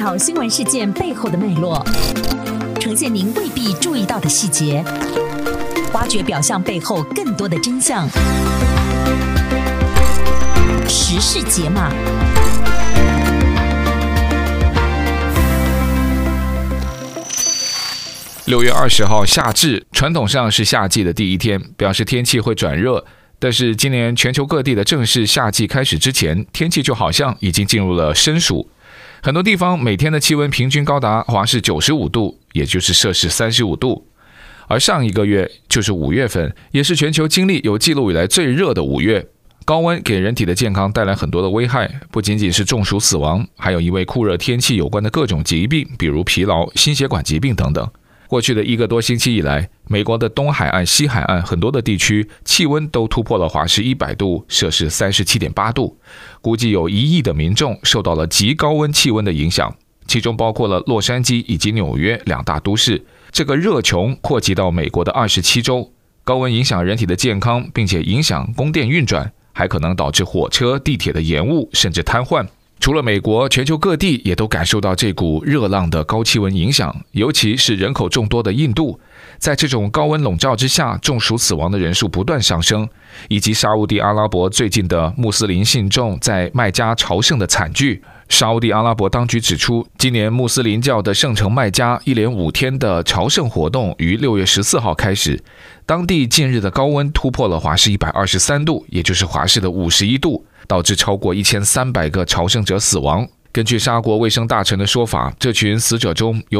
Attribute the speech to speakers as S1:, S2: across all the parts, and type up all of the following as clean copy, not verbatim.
S1: 条新闻事件背后的脉络，呈现您未必注意到的细节，挖掘表象背后更多的真相。时事解码。
S2: 6月20号夏至，传统上是夏季的第一天，表示天气会转热。但是今年全球各地的正式夏季开始之前，天气就好像已经进入了深暑。很多地方每天的气温平均高达华氏95度，也就是摄氏35度。而上一个月就是5月份，也是全球经历有记录以来最热的5月。高温给人体的健康带来很多的危害，不仅仅是中暑死亡，还有因为酷热天气有关的各种疾病，比如疲劳、心血管疾病等等。过去的1个多星期以来，美国的东海岸、西海岸很多的地区气温都突破了华氏100度，摄氏37.8度，估计有1亿的民众受到了极高温气温的影响，其中包括了洛杉矶以及纽约2大都市。这个热穹扩及到美国的27州，高温影响人体的健康，并且影响供电运转，还可能导致火车、地铁的延误甚至瘫痪。除了美国，全球各地也都感受到这股热浪的高气温影响，尤其是人口众多的印度，在这种高温笼罩之下，中暑死亡的人数不断上升，以及沙烏地阿拉伯最近的穆斯林信众在麦加朝圣的惨剧。沙烏地阿拉伯当局指出，今年穆斯林教的圣城麦加一连5天的朝圣活动于6月14号开始，当地近日的高温突破了华氏123度，也就是华氏的51度，导致超过1300个朝圣者死亡。根据沙国卫生大臣的说法，这群死者中有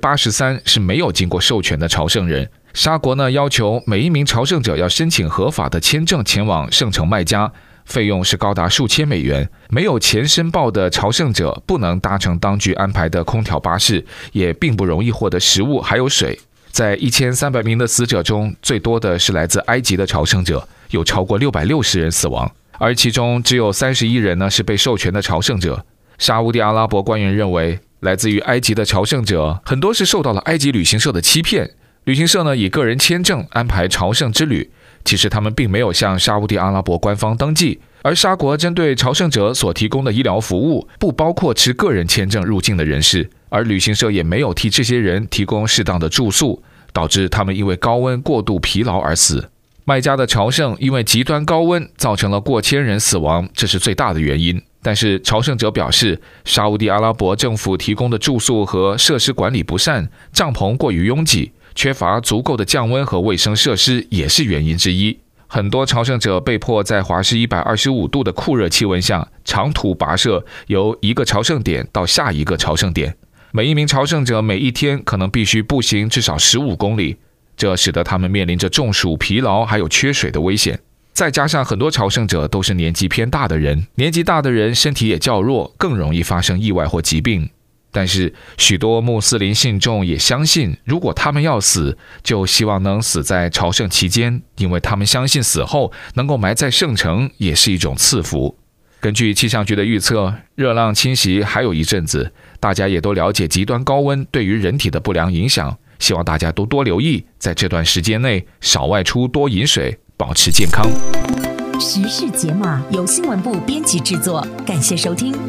S2: 83% 是没有经过授权的朝圣人。沙国呢要求每一名朝圣者要申请合法的签证前往圣城麦加，费用是高达数千美元。没有钱申报的朝圣者不能搭乘当局安排的空调巴士，也并不容易获得食物还有水。在1300名的死者中，最多的是来自埃及的朝圣者，有超过660人死亡，而其中只有31人呢是被授权的朝圣者。沙烏地阿拉伯官员认为，来自于埃及的朝圣者很多是受到了埃及旅行社的欺骗，旅行社呢以个人签证安排朝圣之旅，其实他们并没有向沙烏地阿拉伯官方登记，而沙国针对朝圣者所提供的医疗服务不包括持个人签证入境的人士，而旅行社也没有替这些人提供适当的住宿，导致他们因为高温过度疲劳而死。麦加的朝圣因为极端高温造成了过千人死亡，这是最大的原因。但是朝圣者表示，沙烏地阿拉伯政府提供的住宿和设施管理不善，帐篷过于拥挤，缺乏足够的降温和卫生设施也是原因之一。很多朝圣者被迫在华氏125度的酷热气温下长途跋涉，由一个朝圣点到下一个朝圣点。每一名朝圣者每一天可能必须步行至少15公里，这使得他们面临着中暑、疲劳还有缺水的危险。再加上很多朝圣者都是年纪偏大的人，年纪大的人身体也较弱，更容易发生意外或疾病。但是许多穆斯林信众也相信，如果他们要死，就希望能死在朝圣期间，因为他们相信死后能够埋在圣城也是一种赐福。根据气象局的预测，热浪侵袭还有一阵子，大家也都了解极端高温对于人体的不良影响，希望大家都多留意，在这段时间内少外出，多饮水，保持健康。
S1: 时事解码由新闻部编辑制作，感谢收听。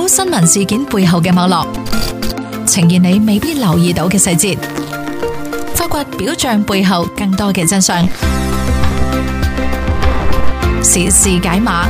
S3: 到新聞事件背後嘅網絡，呈現你未必留意到嘅細節，發掘表象背後更多嘅真相。時事解碼。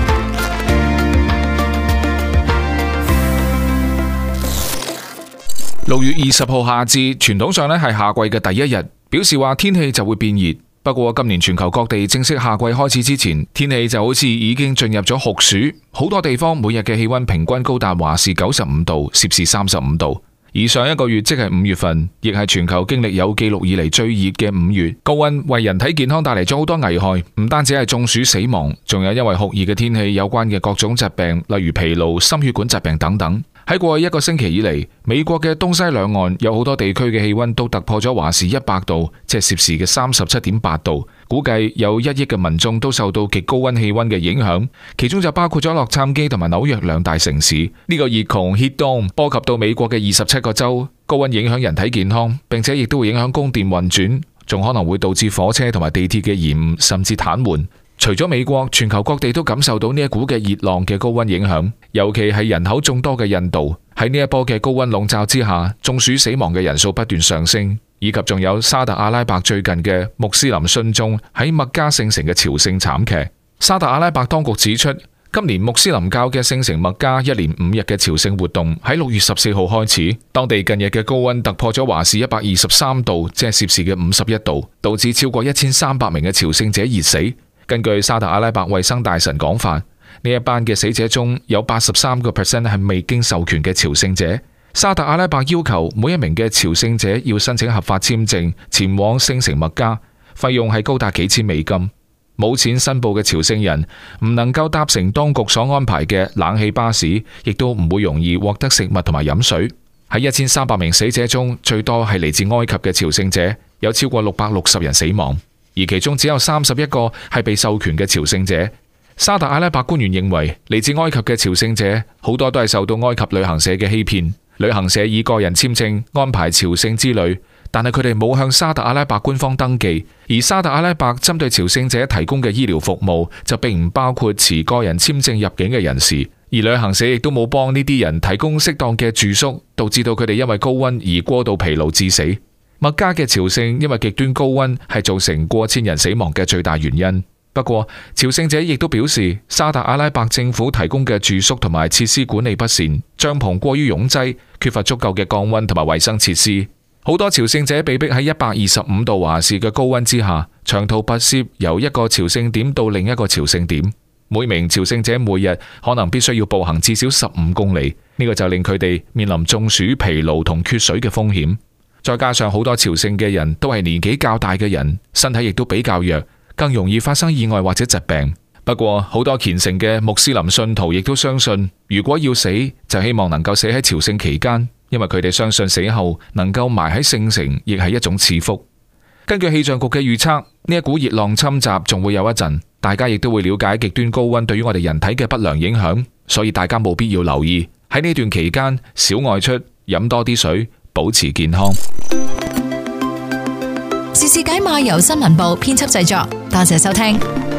S2: 6月20號夏至，傳統上咧係夏季嘅第一日，表示話天氣就會變熱。不過今年全球各地正式夏季開始之前，天氣就好似已經進入咗酷暑，好多地方每日嘅氣溫平均高達華氏95度，攝氏35度。而上一個月即係5月份，亦係全球經歷有記錄以嚟最熱嘅5月。高溫為人體健康帶嚟咗好多危害，唔單止係中暑死亡，仲有因為酷熱嘅天氣有關嘅各種疾病，例如疲勞、心血管疾病等等。喺過去一個星期以嚟，美國嘅東西兩岸有好多地區嘅氣溫都突破咗華氏100度，即係攝氏嘅37.8度。估計有1億嘅民眾都受到極高溫氣溫嘅影響，其中就包括咗洛杉磯同埋紐約兩大城市。呢個熱窮 heat dome 波及到美國嘅27個州，高溫影響人體健康，並且亦都會影響供電運轉，仲可能會導致火車同埋地鐵嘅延誤甚至癱瘓。除咗美國，全球各地都感受到呢一股嘅熱浪嘅高溫影響，尤其係人口眾多嘅印度。喺呢一波嘅高溫籠罩之下，中暑死亡嘅人數不斷上升，以及仲有沙特阿拉伯最近嘅穆斯林信眾喺麥加聖城嘅朝聖慘劇。沙特阿拉伯當局指出，今年穆斯林教嘅聖城麥加一連5日嘅朝聖活動喺6月14號開始，當地近日嘅高溫突破咗華氏123度，即係攝氏嘅51度，導致超過1300名嘅朝聖者熱死。根據沙特阿拉伯衛生大臣講法，呢一班嘅死者中有83%係未經授權嘅朝聖者。沙特阿拉伯要求每一名嘅朝聖者要申請合法簽證前往聖城麥加，費用係高達幾千美金。冇錢申報嘅朝聖人唔能夠搭乘當局所安排嘅冷氣巴士，亦都唔會容易獲得食物同埋飲水。喺1300名死者中，最多係嚟自埃及嘅朝聖者，有超過660人死亡。而其中只有31個係被授權嘅朝聖者。沙特阿拉伯官員認為，嚟自埃及嘅朝聖者好多都係受到埃及旅行社嘅欺騙，旅行社以個人簽證安排朝聖之旅，但係佢哋冇向沙特阿拉伯官方登記，而沙特阿拉伯針對朝聖者提供嘅醫療服務就並唔包括持個人簽證入境嘅人士，而旅行社亦都冇幫呢啲人提供適當嘅住宿，導致到佢哋因為高溫而過度疲勞致死。麥加嘅朝聖因為極端高溫係造成過千人死亡嘅最大原因。不過朝聖者亦都表示，沙特阿拉伯政府提供嘅住宿同埋設施管理不善，帳篷過於擁擠，缺乏足夠嘅降溫同埋衛生設施。好多朝聖者被逼喺125度華氏嘅高溫之下，長途跋涉由一個朝聖點到另一個朝聖點。每名朝聖者每日可能必須要步行至少15公里，呢個就令佢哋面臨中暑、疲勞同缺水嘅風險。再加上好多朝聖嘅人都係年紀較大嘅人，身體亦都比較弱，更容易發生意外或者疾病。不過好多虔誠嘅穆斯林信徒亦都相信，如果要死就希望能夠死喺朝聖期間，因為佢哋相信死後能夠埋喺聖城亦係一種賜福。根據氣象局嘅預測，呢一股熱浪侵襲仲會有一陣，大家亦都會了解極端高溫對於我哋人體嘅不良影響，所以大家冇必要留意喺呢段期間少外出，飲多啲水，保持健康。
S3: 時事解碼由新聞部編輯製作，多謝收聽。